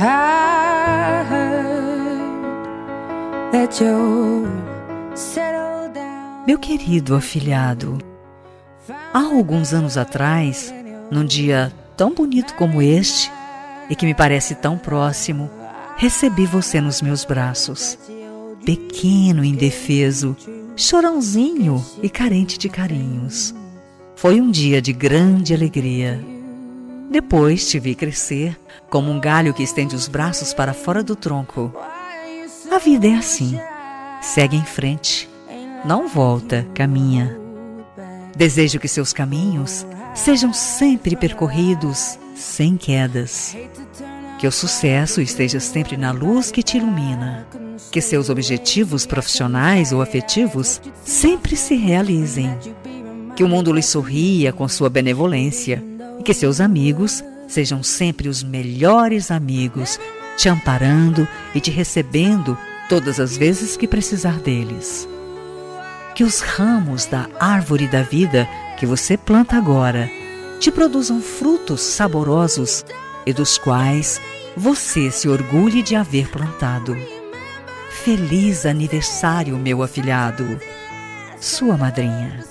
I heard that you're settled down. Meu querido afilhado, há alguns anos atrás, num dia tão bonito como este, e que me parece tão próximo, recebi você nos meus braços, pequeno, indefeso, chorãozinho e carente de carinhos. Foi um dia de grande alegria. Depois te vi crescer, como um galho que estende os braços para fora do tronco. A vida é assim, segue em frente, não volta, caminha. Desejo que seus caminhos sejam sempre percorridos sem quedas. Que o sucesso esteja sempre na luz que te ilumina. Que seus objetivos profissionais ou afetivos sempre se realizem. Que o mundo lhe sorria com sua benevolência. E que seus amigos sejam sempre os melhores amigos, te amparando e te recebendo todas as vezes que precisar deles. Que os ramos da árvore da vida que você planta agora te produzam frutos saborosos e dos quais você se orgulhe de haver plantado. Feliz aniversário, meu afilhado. Sua madrinha.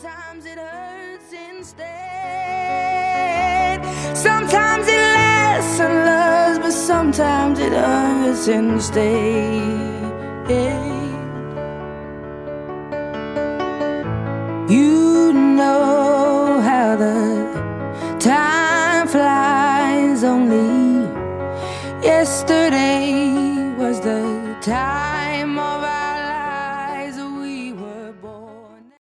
Sometimes it lasts and loves, but sometimes it hurts instead. You know how the time flies. Only yesterday was the time.